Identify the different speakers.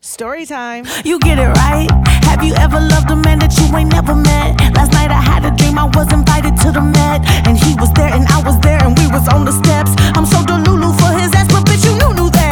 Speaker 1: Story time.
Speaker 2: You get it right. Have you ever loved a man that you ain't never met? Last night I had a dream I was invited to the Met, and he was there and I was there and we was on the steps. I'm so delulu for his ass, but bitch, you knew that.